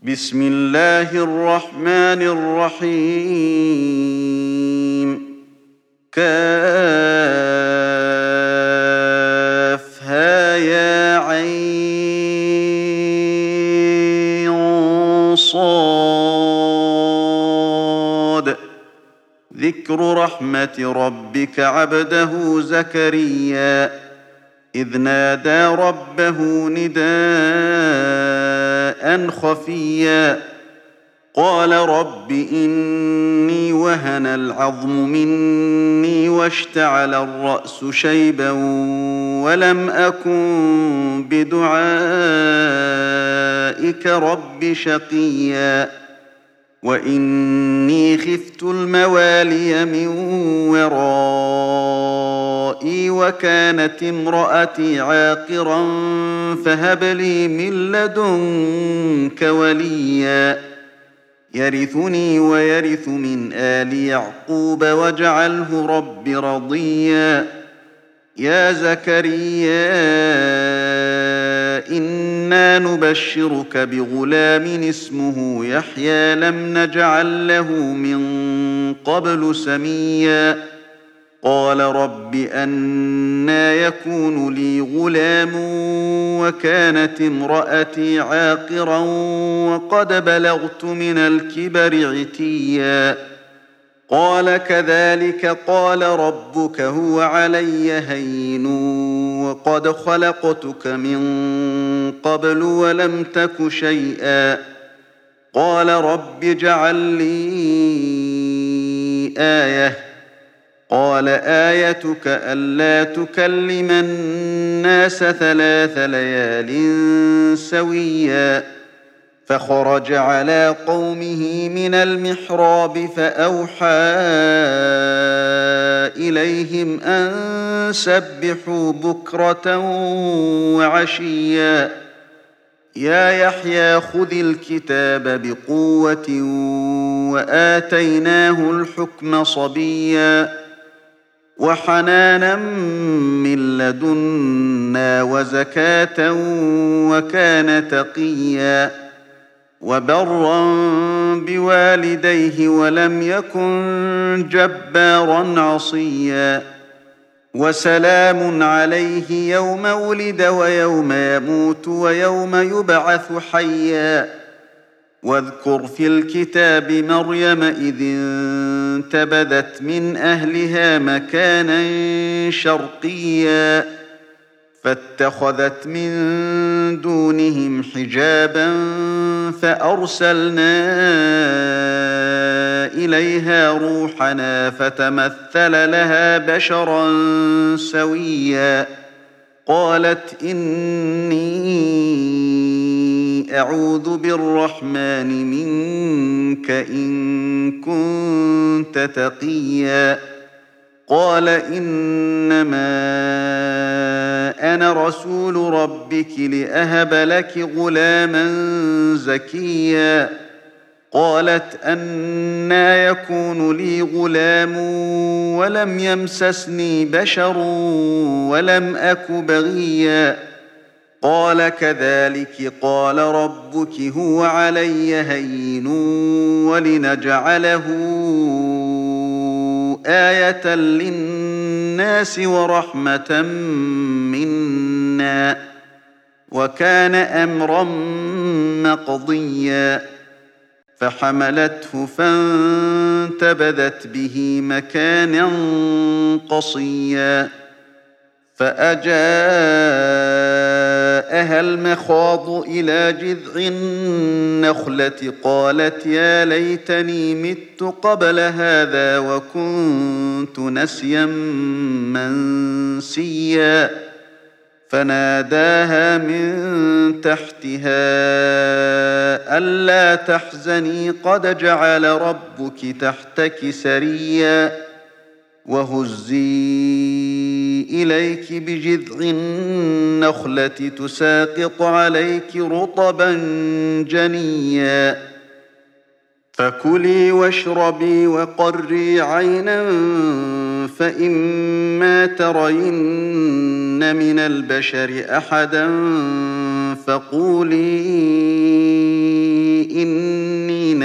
بسم الله الرحمن الرحيم كافها يا عين صاد ذكر رحمة ربك عبده زكريا إذ نادى ربه نداء خفيا قال رب إني وهن العظم مني واشتعل الرأس شيبا ولم أكن بدعائك رب شقيا وإني خفت الموالي من ورائي وكانت امرأتي عاقرا فهب لي من لدنك وليا يرثني ويرث من آل يعقوب واجعله رب رضيا يا زكريا إنا نبشرك بغلام اسمه يحيى لم نجعل له من قبل سميا قال رب أنى يكون لي غلام وكانت امرأتي عاقرا وقد بلغت من الكبر عتيا قال كذلك قال ربك هو علي هين وقد خلقتك من قبل ولم تك شيئا قال رب اجعل لي آية قال آيتك ألا تكلم الناس 3 ليال سويا فخرج على قومه من المحراب فأوحى إليهم أن سبحوا بكرة وعشيا يا يحيى خذ الكتاب بقوة وآتيناه الحكم صبيا وحنانا من لدنا وزكاة وكان تقيا وبرا بوالديه ولم يكن جبارا عصيا وسلام عليه يوم ولد ويوم يموت ويوم يبعث حيا واذكر في الكتاب مريم إذ انتبذت من أهلها مكانا شرقيا فاتخذت من دونهم حجابا فأرسلنا إليها روحنا فتمثل لها بشرا سويا قالت إني أعوذ بالرحمن منك إن كنت تقيا قال إنما أنا رسول ربك لأهب لك غلاما زكيا قالت أنى يكون لي غلام ولم يمسسني بشر ولم أك بغيا قال كذلك قال ربك هو علي هين ولنجعله آية للناس ورحمة منا وكان أمرا مقضيا فحملته فانتبذت به مكانا قصيا فأجاءها المخاض إلى جذع النخلة قالت يا ليتني مت قبل هذا وكنت نسيا منسيا فناداها من تحتها ألا تحزني قد جعل ربك تحتك سريا وهزي إليك بجذع النخلة تساقط عليك رطبا جنيا فكلي واشربي وقري عينا فإما ترين من البشر أحدا فقولي إني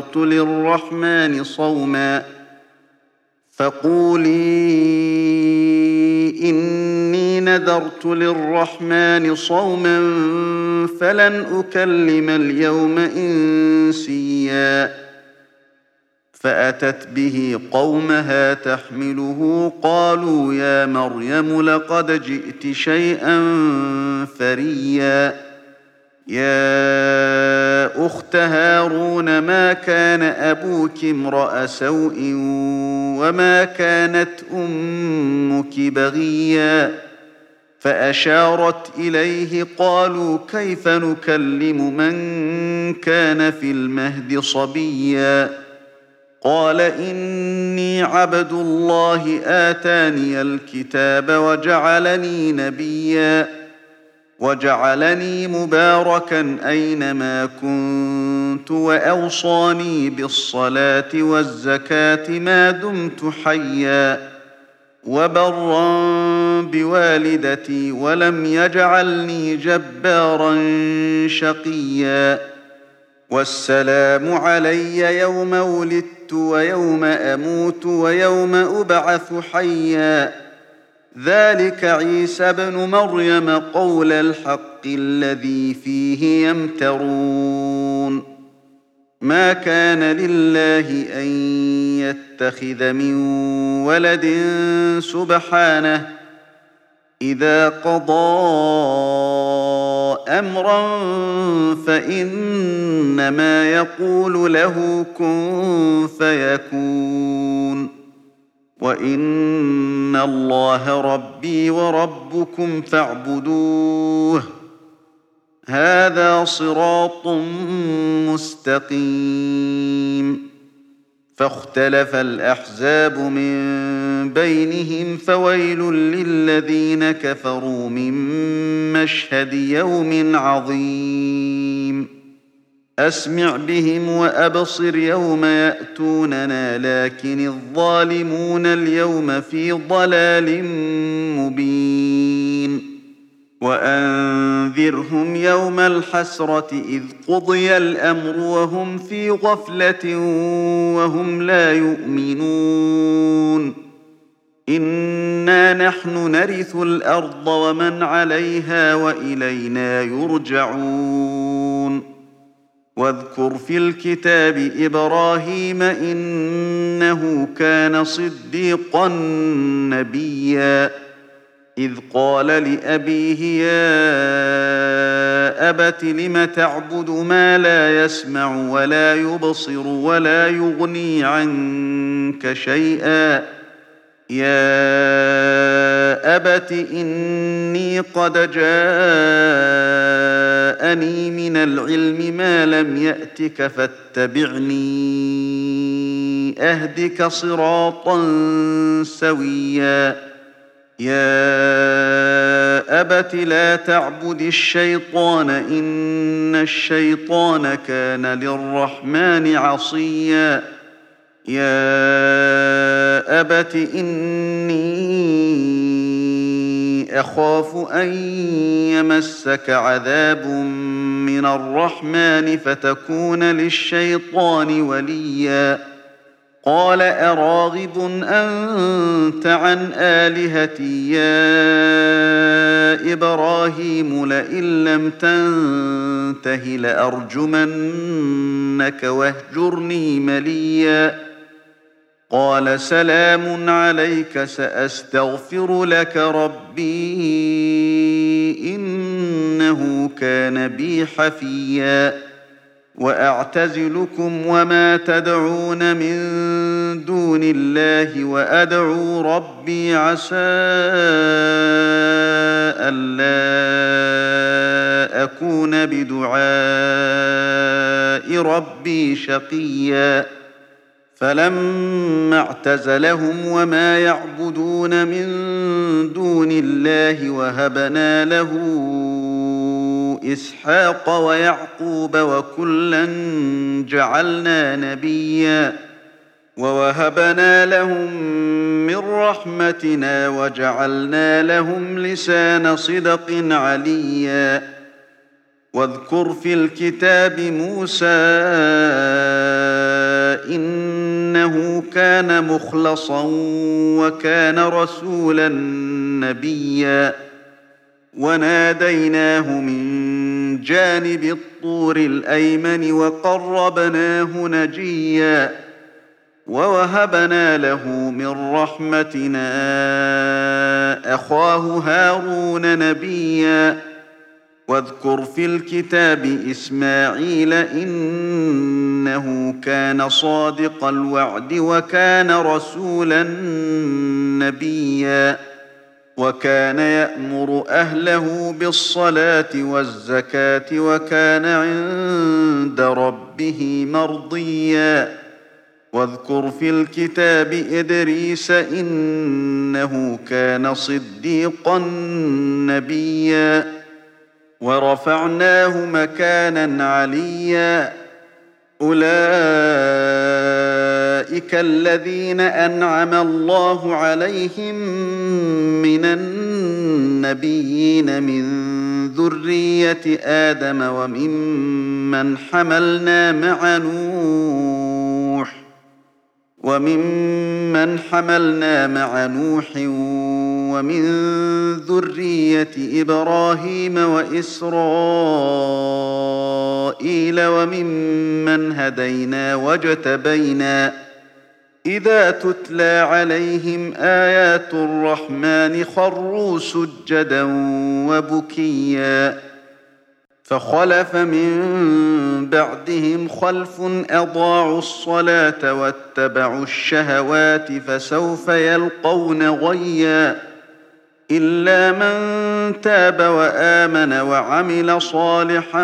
نذرت للرحمن صوما فلن أكلم اليوم إنسيا فأتت به قومها تحمله قالوا يا مريم لقد جئت شيئا فريا يا أخت هارون ما كان أبوك امرأ سوء وما كانت أمك بغيا فأشارت إليه قالوا كيف نكلم من كان في المهد صبيا قال إني عبد الله آتاني الكتاب وجعلني نبيا وجعلني مباركا أينما كنت وأوصاني بالصلاة والزكاة ما دمت حيا وبرا بوالدتي ولم يجعلني جبارا شقيا والسلام علي يوم ولدت ويوم أموت ويوم أبعث حيا ذلك عيسى بن مريم قول الحق الذي فيه يمترون ما كان لله أن يتخذ من ولد سبحانه إذا قضى أمرا فإنما يقول له كن فيكون وإن الله ربي وربكم فاعبدوه هذا صراط مستقيم فاختلف الأحزاب من بينهم فويل للذين كفروا من مشهد يوم عظيم أسمع بهم وأبصر يوم يأتوننا لكن الظالمون اليوم في ضلال مبين وأنذرهم يوم الحسرة إذ قضي الأمر وهم في غفلة وهم لا يؤمنون إنا نحن نرث الأرض ومن عليها وإلينا يرجعون واذكر في الكتاب إبراهيم إنه كان صديقا نبيا إذ قال لأبيه يا أبت لم تعبد ما لا يسمع ولا يبصر ولا يغني عنك شيئا يا أبت إني قد جاءني من العلم ما لم يأتك فاتبعني أهدك صراطا سويا يا أبت لا تعبد الشيطان إن الشيطان كان للرحمن عصيا يا أبت إني أخاف أن يمسك عذاب من الرحمن فتكون للشيطان وليا قال أراغب أنت عن آلهتي يا إبراهيم لئن لم تنته لأرجمنك واهجرني مليا قال سلام عليك سأستغفر لك ربي إنه كان بي حفيا وأعتزلكم وما تدعون من دون الله وأدعو ربي عسى ألا أكون بدعاء ربي شقيا فلما اعتزلهم وما يعبدون من دون الله وهبنا له إسحاق ويعقوب وكلا جعلنا نبيا ووهبنا لهم من رحمتنا وجعلنا لهم لسان صدق عليا واذكر في الكتاب موسى إنه كان مخلصا وكان رسولا نبيا وناديناه من جانب الطور الأيمن وقربناه نجيا ووهبنا له من رحمتنا أخاه هارون نبيا واذكر في الكتاب إسماعيل إنه كان صادق الوعد وكان رسولا نبيا وكان يأمر أهله بالصلاة والزكاة وكان عند ربه مرضيا واذكر في الكتاب إدريس إنه كان صديقا نبيا ورفعناه مكانا عليا أولئك الذين أنعم الله عليهم من النبيين من ذرية آدم وممن حملنا مع نوح ومن ذرية إبراهيم وإسرائيل وممن هدينا واجتبينا إذا تتلى عليهم آيات الرحمن خروا سجدا وبكيا فخلف من بعدهم خلف أضاعوا الصلاة واتبعوا الشهوات فسوف يلقون غيا إلا من تاب وآمن وعمل صالحا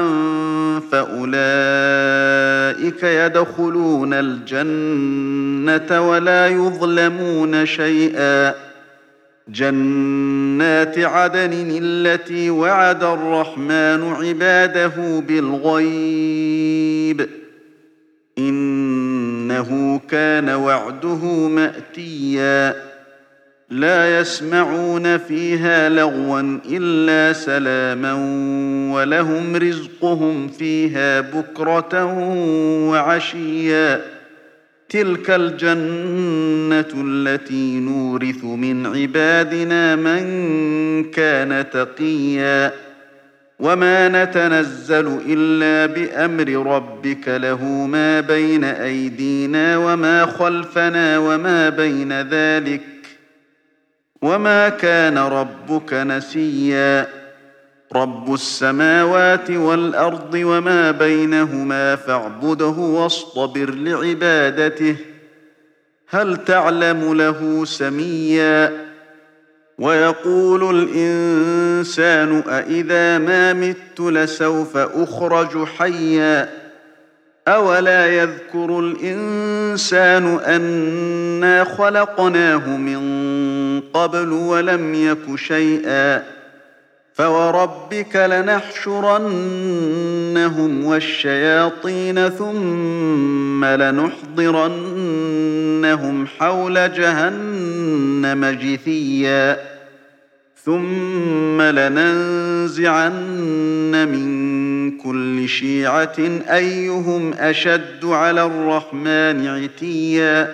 فأولئك يدخلون الجنة ولا يظلمون شيئا جنات عدن التي وعد الرحمن عباده بالغيب إنه كان وعده مأتيا لا يسمعون فيها لغوا إلا سلاما ولهم رزقهم فيها بكرة وعشيا تلك الجنة التي نورث من عبادنا من كان تقيا وما نتنزل إلا بأمر ربك له ما بين أيدينا وما خلفنا وما بين ذلك وما كان ربك نسيا رب السماوات والأرض وما بينهما فاعبده واصطبر لعبادته هل تعلم له سميا ويقول الإنسان أإذا ما مت لسوف أخرج حيا أولا يذكر الإنسان أنا خلقناه من قبل ولم يك شيئا فوربك لنحشرنهم والشياطين ثم لنحضرنهم حول جهنم جثيا ثم لننزعن من كل شيعة أيهم أشد على الرحمن عتيا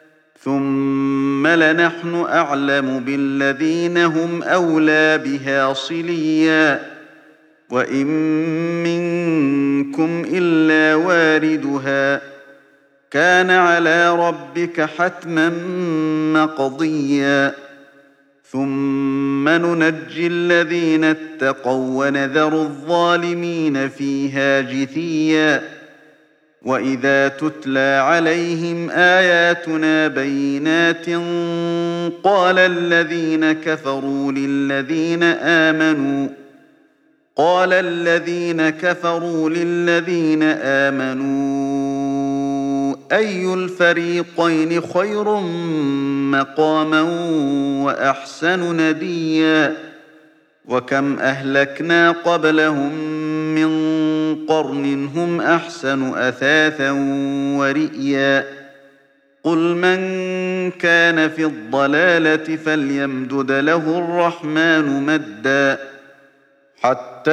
ثم لنحن أعلم بالذين هم أولى بها صليا وإن منكم إلا واردها كان على ربك حتما مقضيا ثم ننجي الذين اتقوا ونذر الظالمين فيها جثيا وإذا تتلى عليهم آياتنا بينات قال الذين كفروا للذين آمنوا أي الفريقين خير مقاما وأحسن نديا وكم أهلكنا قبلهم من قرن هم أحسن أثاثا ورئيا قل من كان في الضلالة فليمدد له الرحمن مدا حتى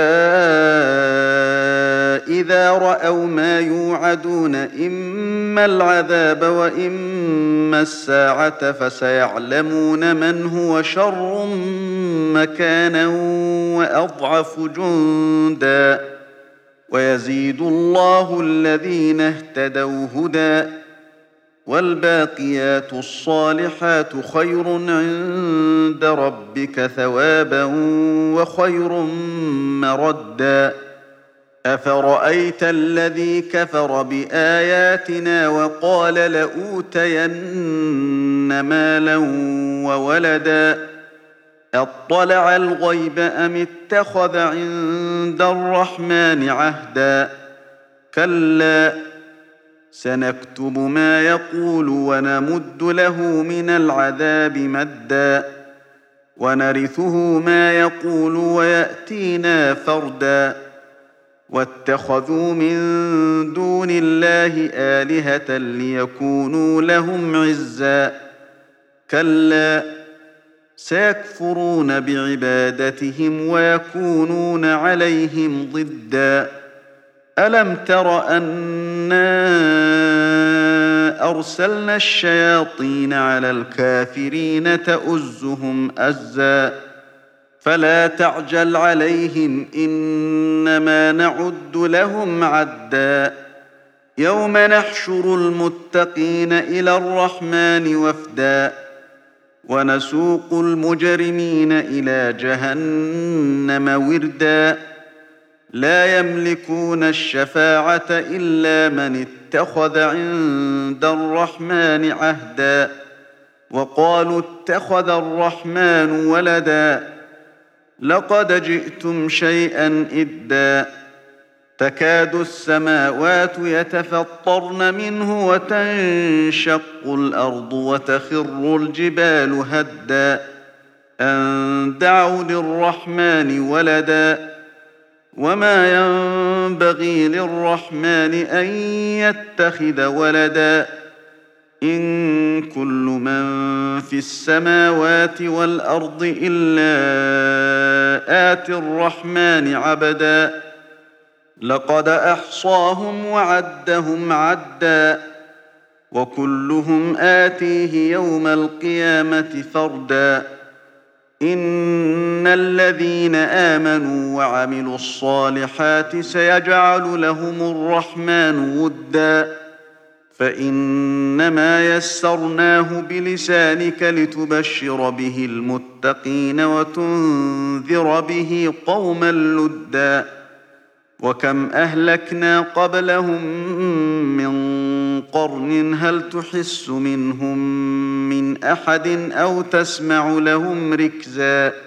إذا رأوا ما يوعدون إما العذاب وإما الساعة فسيعلمون من هو شر مكانا وأضعف جندا ويزيد الله الذين اهتدوا هدى والباقيات الصالحات خير عند ربك ثوابا وخير مردا أفرأيت الذي كفر بآياتنا وقال لأوتين مالا وولدا أطلع الغيب أم اتخذ عند الرحمن عهدا كلا سنكتب ما يقول ونمد له من العذاب مدا ونرثه ما يقول ويأتينا فردا واتخذوا من دون الله آلهة ليكونوا لهم عزا كلا سيكفرون بعبادتهم ويكونون عليهم ضدا ألم تر أنا أرسلنا الشياطين على الكافرين تؤزهم أزا فلا تعجل عليهم إنما نعد لهم عدا يوم نحشر المتقين إلى الرحمن وفدا ونسوق المجرمين إلى جهنم وردا لا يملكون الشفاعة إلا من اتخذ عند الرحمن عهدا وقالوا اتخذ الرحمن ولدا لقد جئتم شيئا إدا تكاد السماوات يتفطرن منه وتنشق الأرض وتخر الجبال هدا أن دعوا للرحمن ولدا وما ينبغي للرحمن أن يتخذ ولدا إن كل من في السماوات والأرض إلا آتي الرحمن عبدا لقد أحصاهم وعدهم عدا وكلهم آتيه يوم القيامة فردا إن الذين آمنوا وعملوا الصالحات سيجعل لهم الرحمن ودا فإنما يسرناه بلسانك لتبشر به المتقين وتنذر به قوما لدا وكم أهلكنا قبلهم من قرن هل تحس منهم من أحد أو تسمع لهم ركزا